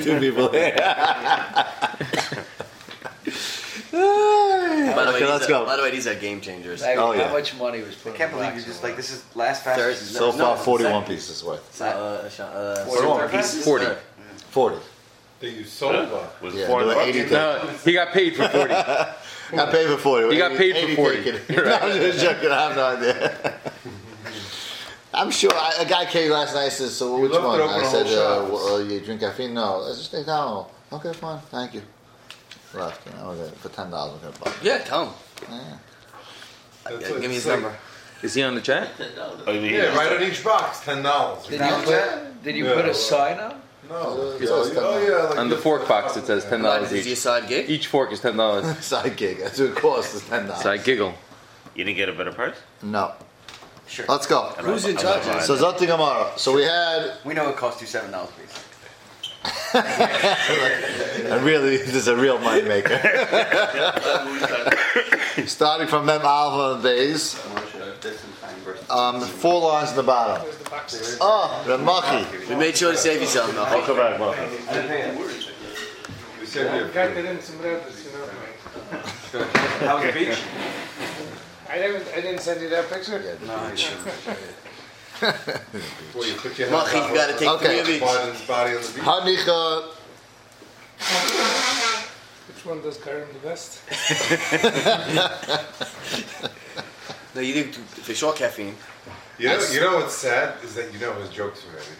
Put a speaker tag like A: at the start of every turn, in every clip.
A: two people here. Let's go.
B: By the way, these are game changers.
A: Oh, yeah.
C: How much money was put
D: I can't
C: in the
D: believe
C: box
D: you're just
C: so
D: like, this is last fast.
A: So far, 41 pieces worth.
B: 41 pieces?
E: 40.
A: 40.
F: That you sold one.
E: Was
A: Yeah,
E: $400.
A: do 80.
E: No, he got paid for 40.
A: Got paid for 40.
E: He got paid for 40.
A: No, I'm just joking. I have no idea. I'm sure a guy came last night and said, so which
F: left it
A: one?
F: open
A: I
F: a
A: said,
F: whole shop.
A: you drink caffeine? No. I just think Tylenol. Okay, fine. Thank you. Left, okay, for $10 we're going to buy.
B: Yeah, tell him.
A: Yeah.
B: Give me his number.
E: Is he on the chat?
F: Oh, yeah, right on each box, $10.
C: Did you put a sign up?
F: No.
A: Yeah.
E: On the fork box it says $10
B: Is he a
E: each.
B: side gig?
E: Each fork is $10.
A: Side gig. That's what it costs, is $10.
E: So I giggle.
G: You didn't get a better price?
A: No.
B: Sure.
A: Let's go.
B: Who's in charge?
A: So Zoti Gemara. So we had,
D: We know it costs you $7 a piece.
A: and really, this is a real money maker. Starting from Mem Alpha and Bays. 4 lines in the bottom. Oh, Ramachi.
B: We made sure to save you something,
G: I'll come back, Mark.
F: We said we have
D: How was the beach?
H: I didn't send you that picture.
F: Well, you put your
B: Machi, you gotta take
A: Okay.
B: 3 of each.
F: Biden's body on the beach.
A: Hanicha.
H: Which one does Karim the best?
B: No, you do for sure caffeine.
F: You know what's sad is that you know his jokes already.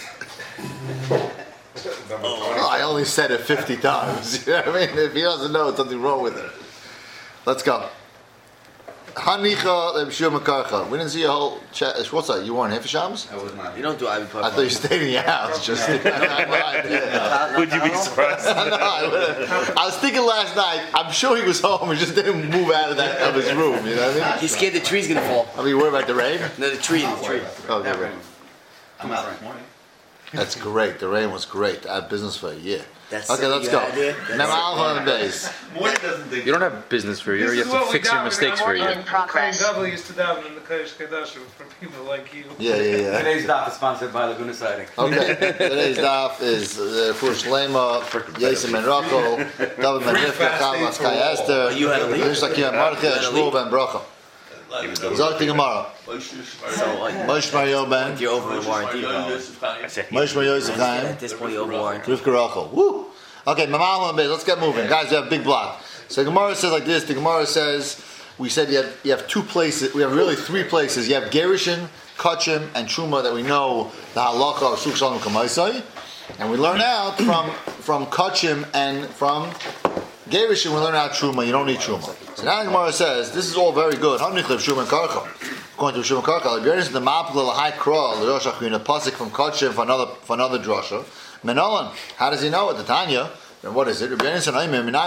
F: Number 20.
A: Oh, I only said it 50 times. You know what I mean? If he doesn't know, there's something wrong with it. Let's go. Hanicha Lebshur Makarcha. We didn't see a whole chat. What's that? You weren't here for Shams?
D: I was not.
B: You don't do Ivy Puff.
A: I thought you stayed in your house. Just
G: Would you be surprised?
A: I was thinking last night. I'm sure he was home and just didn't move out of his room. You know what I mean?
B: He's scared the tree's gonna fall.
A: I mean, worried about the rain?
B: No, the tree.
A: Okay, right.
D: I'm out this morning.
A: That's great. The rain was great. I have business for a year.
B: That's
A: Okay, let's go. Mem Alpha on the base.
E: You don't have business for a year. You have to fix your mistakes for a year.
H: Double used to daven in the Kodesh Kodashim for people like you.
A: Yeah.
D: Today's daf is sponsored by Laguna Siding.
A: Okay, today's daf is Fush Lema, Yasem Ben Rachel, David Ben Rivka, Chavas Kai Esther,
B: You had a lead.
A: Rishakia Marke, Shmuel Ben Bracha. Zokti Gemara. Moshe Mario Ben,
B: You're over the warranty, probably.
A: Moshe Mario Yosef
B: At
A: Chaim,
B: this point, you're over warranty.
A: Rivka Rachel. Woo! Okay, Mamal on base. Let's get moving, guys. We have a big block. So the Gemara says like this. The Gemara says we said you have 2 places. We have really 3 places. You have Gerushin, Kachim, and Truma that we know the halacha of Shuk Shalom Kamaisai, and we learn out from Kachim and from Gerushin. We learn out Truma. You don't need Truma. So now the Gemara says this is all very good. Hanichlev Truma and Karcha. According to Shimon Karka, the Mapla Lahai Kral, the Rosh Hachina pasuk from Kachim for another drasha. Menolan, how does he know it? The Tanya, and what is it? How do you know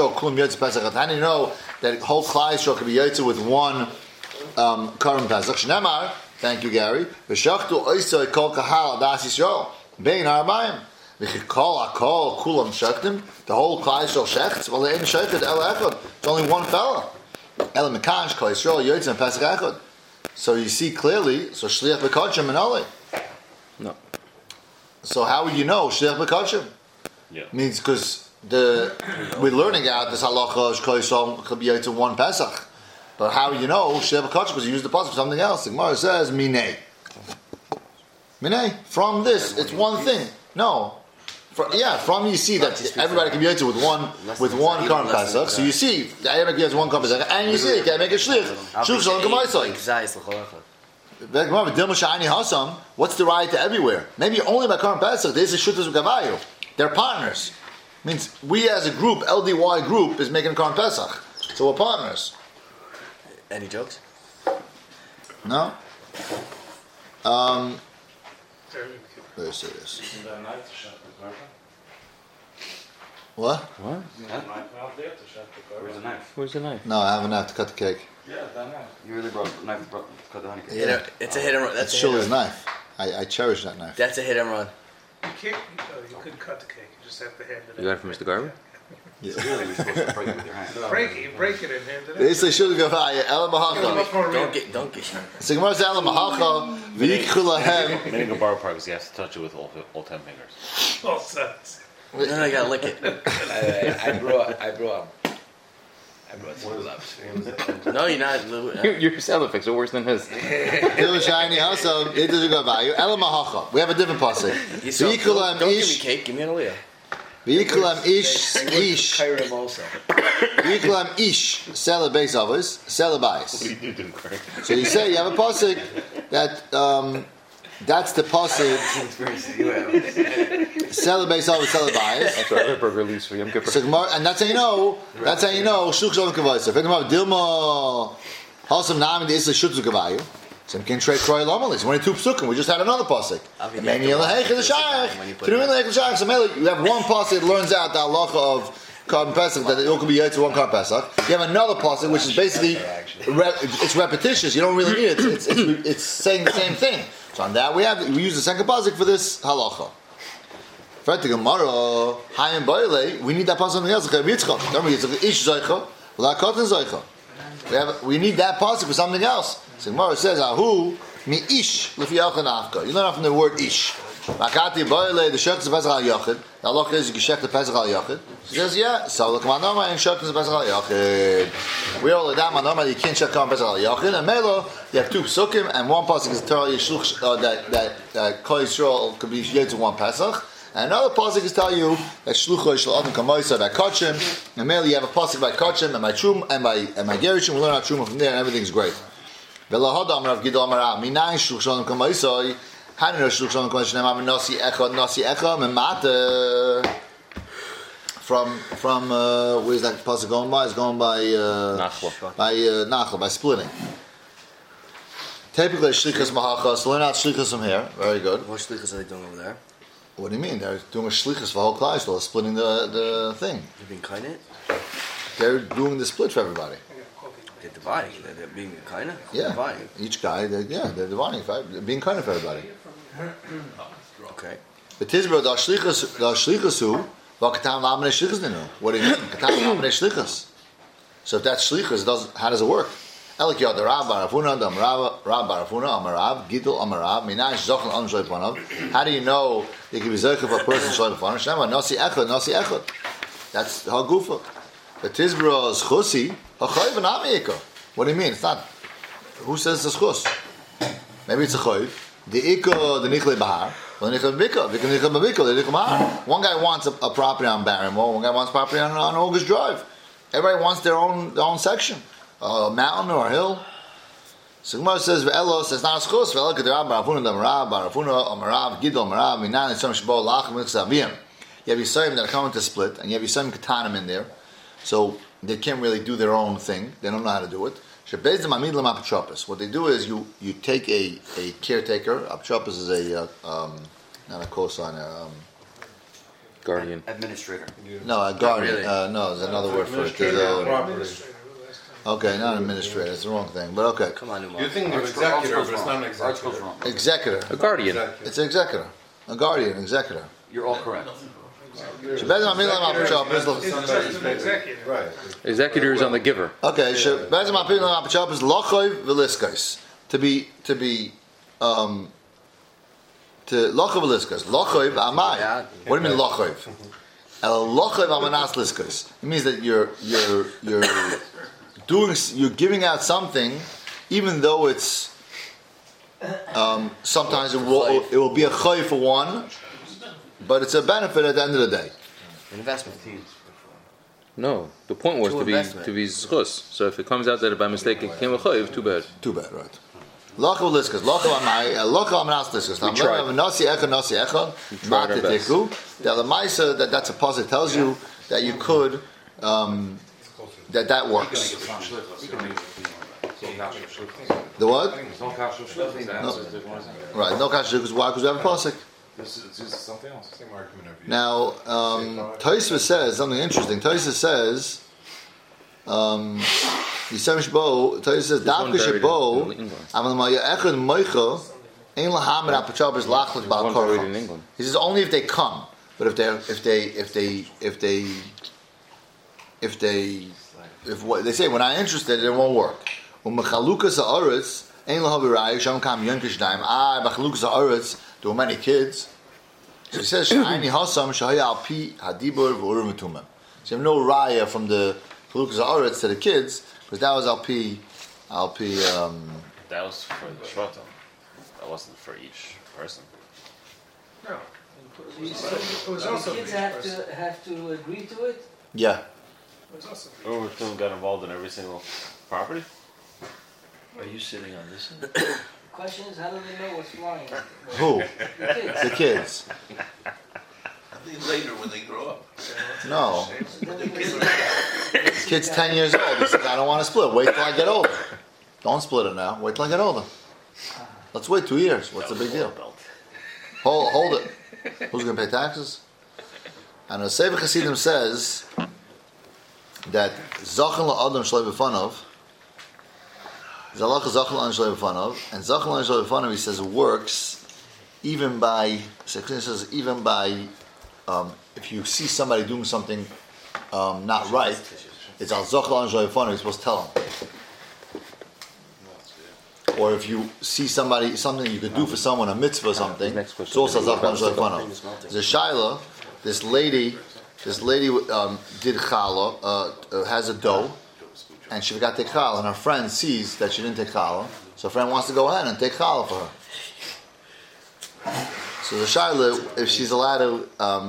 A: that whole Klai Yisrael could be Yotze with one Karim Pesach? Shnemar, thank you, Gary. V'shachtu oisoi kol kahal das Yisrael bein arbaim. V'chikol akol kulam shechtim. The whole Klai Yisrael shechts. Well, they ain't shechted el echad. It's only one fella. El mekansh Klai Yisrael Yotze and Pesach echad. So you see clearly. So shliach b'kachim and ole.
E: No.
A: So how would you know shliach b'kachim?
G: Yeah.
A: Means because we're learning out this halacha shkoysom could be to one Pesach, but how do you know shliach b'kachim? Because you use the pasuk for something else. The Gemara says minei. From this, it's one thing. No. From you see that everybody can be able with one Karm Pesach. So you see everybody has one Karm Pesach, and you see you can make a shliach. Shuk shalom k'maisai. What's the right to everywhere? Maybe only by Karm Pesach. This is Shutas Gavayu. They're partners. Means we as a group, LDY group, is making Karm Pesach. So we're partners.
B: Any jokes?
A: No. Very serious. What?
D: Where's the knife?
E: Where's the knife?
A: No, I have a knife to cut the cake.
D: Yeah, that knife. You really brought the knife to cut the honey cake.
A: Yeah.
B: It's a hit and run.
A: That's Shuli's knife. I cherish that knife.
B: That's a hit and run.
H: You couldn't cut the cake. You just have to hand it.
E: You got it from Mr. Garber?
A: Yeah.
D: Really, you're supposed to break it with your hand.
H: Break it and hand it.
A: They say Shuli Gavaya, Elam Mahacha.
B: Don't get.
A: So Gemara says Elam Mahacha, V'yikchu lahem.
G: Meaning a bar part because you have to touch it with all 10 fingers.
H: All sides.
B: No, you gotta lick it.
C: I brought some gloves.
B: No, you're not.
E: Your sound effects are worse than his.
A: Shiny also, it doesn't go by you. Elamahacha. We have a different pasuk.
B: Don't give me cake. Give me an aliyah.
A: V'yikulam ish.
C: Kairim also.
A: V'yikulam ish. Sela beis avos. Sela bais.
G: What do you do, Craig?
A: So you say you have a pasuk that that's the pasuk.
D: Experiences you have.
A: Sela beis avos. Sela bais.
E: That's our burger leaves for Yom Kippur.
A: So and that's how you know. That's how you know. Shluch shalom kavayis. If anyone Dilma Hasam Nami the Isla Shutzu Kavayu. Some can trade Kroy Lamalis. Only two psukim. We just had another pasuk. You have one pasuk that learns out the halacha of Karban Pesach that it all could be Yaitz one Karban Pesach. You have another pasuk which is basically it's repetitious. You don't really need it. It's saying the same thing. So on that we use the second pasuk for this halacha. For the Gemara, Hayim Boile, we need that pasuk on the other. Remember, it's ish zaycha, la katan zaycha. We need that pasuk for something else. So Gemara says, "Ahu mi ish lefi yachad afka." You learn out from the word ish. Makati boile the shechus of pesach al yachid. The halacha is you shech the pesach al yachid. She says, "Yeah." So the kamanoma and shechus of pesach al yachid. We all that manoma you can't shech pesach al yachid. And melo you have two psukim and one pasuk is telling you that kol Yisrael could be yet to one pesach. And another pasuk is telling you that shlucho shel adam kamoisa by kachim. And melo you have a pasuk by kachim and by trum and by gerishim. We learn our truma from there and everything's great. Velahod Amrav Gidol Amarav Minayin Shluch Shalom Kamaisoi Hanin Shluch Shalom Kamaisoi Nemam Nasi Echa Memate from where's that pasuk going by? It's going by Nachla by splitting. Typically Shlichus Mahacha. So learn out Shlichus from here. Very good.
B: What shlichus are they doing over there?
A: What do you mean? They're doing a Shlichus for whole Klal Yisrael, splitting the thing.
B: They're being kind of.
A: They're doing the split for everybody.
B: They're dividing. They're being kind of.
A: Yeah.
B: Dividing.
A: Each guy. They're dividing. They're being kind of for everybody.
B: Okay.
A: The Tizbro, the Shlichus who, what do you mean? Katan Lamane Shlichus. So if that's Shlichus, how does it work? Elik Yod, the Rab Barafuna, the Rab Barafuna, Amarav, Gidol Amarav, Minash Zochel An Shloim Panav. How do you know you can be Zochel for a person Shloim Panav? Shema, Nasi Echad. That's Hagufa. The Tizbro is Chusi, Hachayv and Amiyiko. What do you mean? It's not. Who says it's Chus? Maybe it's a Chayv. The Iko, the Nichle Bahar. Well, the Nichle Babiko. The Nichle Babiko, the Nichle Bahar. One guy wants a property on Barrymore, one guy wants property on August Drive. Everybody wants their own section. A mountain or a hill. So Gemara says, "Ve'elos it's not a schus. Ve'elok derab barafuna damarav barafuna amarav gidol amarav minan etzom shbo lach mitzavim." You have Yisraelim that are coming to split, and you have Yisraelim katanim in there, so they can't really do their own thing. They don't know how to do it. Shebez demamid lemapachopis. What they do is you take a caretaker. Apachopis is a not a cosigner.
E: Guardian.
D: Administrator.
A: No, a guardian.
B: Really?
A: No, there's another word for it. Okay, not administrator. It's the wrong thing, but okay.
B: Come on,
F: You're thinking of executor, but it's not an executor.
D: wrong.
A: Executor.
E: A guardian.
A: It's an executor. A guardian, executor.
D: You're all correct.
A: Shebez demamid lemapachopis.
F: Right.
E: Executor is on the giver.
A: Okay, shebez demamid lemapachopis lochoy v'liskais. To lochoy v'liskais. Lochoy v'amai. What do you mean lochoy? Lochoy v'amanas liskais. It means that you're giving out something, even though it's sometimes it will be a choy for one, but it's a benefit at the end of the day.
B: Investment.
E: No, the point was to be schus. So if it comes out that by mistake it became a chayiv, too bad.
A: Too bad, right? Lochav liskas, lochav amai, lochav amanas liskas.
E: We tried.
A: Nasi echad, matetiku. The lemaisa that's a puzzle tells you that you could that works. The what? No. Right, no kasha because why? Because we have a pasuk.
F: Something else. Same argument of you.
A: Now, Tosfos says something interesting. Tosfos says, Tosfos says, "Davka shebo, aval ma'ya echad moicha, ein lahamed apachobes lachlik bal korcha." He says only if they come, but if what they say we're not interested, it won't work. U'mechalukas ha'aretz ein lahav irayik sham kam yonkishdaim. Bachalukas ha'aretz there were many kids. So he says, "Sh'ayni hasam shahaya al pi hadibur v'urim utumim." So you have no raya from the Chalukas Haaretz to the kids, because that was al pi.
G: That was for the shortam. That wasn't for each person.
H: No.
I: So you
H: It
I: said
H: was
I: the
H: also
I: kids
H: for each person.
I: have to agree to it?
A: Yeah.
H: It was also for
G: Or Tum got involved in every single property?
C: Are you sitting on this end?
I: The question is, how do they know what's flying?
A: Who?
I: The kids.
A: The kids.
C: I think later when they grow up.
A: No.
I: So then we
A: The kid's 10 years old. He says, "I don't want to split. Wait till I get older. Don't split it now. Wait till I get older. Let's wait 2 years. What's the big deal? Hold it. Who's going to pay taxes?" And the Sefer Chassidim says that Zachan la'adam shlei b'fanav, Zalach Zachan la'adam shlei b'fanav, and Zachan la'adam shlei b'fanav, he says, works even by, Sefer says, even by, if you see somebody doing something not right, it's al Zachan la'adam shlei b'fanav, you're supposed to tell him. Or if you see somebody, something you could do for someone, a mitzvah or something, it's also Zachan la'adam shlei b'fanav. There's a Shaila, this lady did challah, has a dough, and she forgot to take challah, and her friend sees that she didn't take challah, so her friend wants to go ahead and take challah for her. So the shaila, if she's allowed to,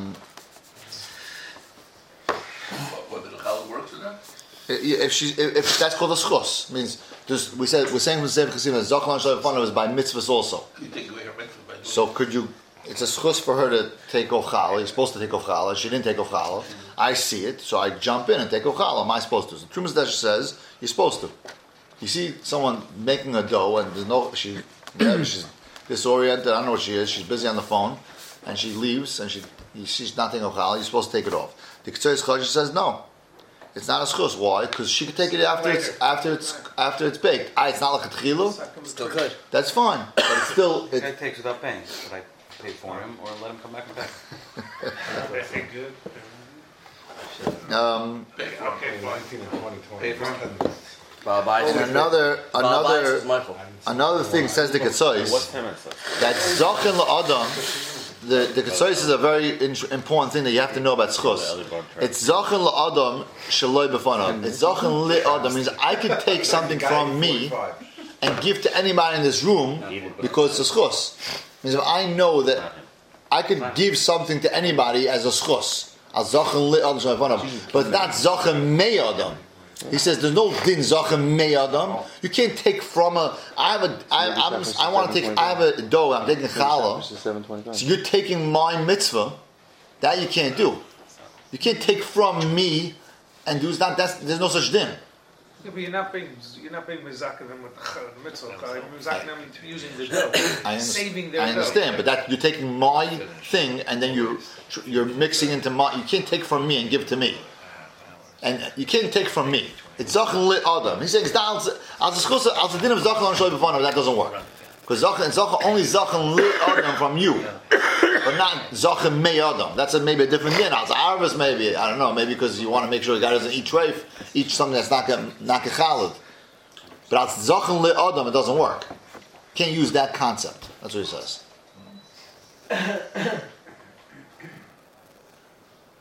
C: Whether the challah works or not?
A: if that's called a schus, means we're saying from the Sefer Chassidim that Zachan Shloim Fanav is by mitzvahs also.
C: You take away her mitzvah by doing
A: So could you? It's a schus for her to take off challah. You're supposed to take off challah. She didn't take off challah. I see it, so I jump in and take off challah. Am I supposed to? So Trumas Desh says you're supposed to. You see someone making a dough and there's no she's disoriented. I don't know what she is. She's busy on the phone, and she leaves and she's not taking off challah. You're supposed to take it off. The Ketzeres Chodesh says no. It's not a schus. Why? Because she could take it after it's baked. It's not like a tchilu.
B: Still good.
A: That's fine, but it's still.
D: The guy takes without paying. Should I pay for him or let him come back and pay?
H: Very good.
F: Okay, 19 and 20,
D: Pay for him.
A: And another thing says the
G: What's
A: Ketzois
G: 10 minutes?
A: that Zachan la'adam. The Ketzois is a very important thing that you have to know about schus. It's Zachan la'adam shaloi b'fanav. It's Zachan li'adam means I could take something from me and give to anybody in this room because it's a schus. Means if I know that I could give something to anybody as a schus, as Zachan li'adam shaloi b'fanav, but not Zachan me'adam. He says there's no din zachem me'adam. You can't take from a. I have a dough. I'm taking challah. So you're taking my mitzvah. That you can't do. You can't take from me and do that. There's no such din.
H: Yeah, but you're not being mezakev them with the mitzvah. You're mezakev them using the dough, saving their
A: I understand, but that you're taking my thing and then you're mixing into my. You can't take from me and give to me. And you can't take from me. It's Zachan Lit Adam. He's saying it's not as the din of Zachan Shloim B'fanav. That doesn't work because Zachan only Zachan Lit Adam from you, but not Zachan Mei Adam. That's maybe a different din. As Arvis, maybe I don't know. Maybe because you want to make sure the guy doesn't eat treif, eat something that's not kechalad. But as Zachan Lit Adam, it doesn't work. Can't use that concept. That's what he says.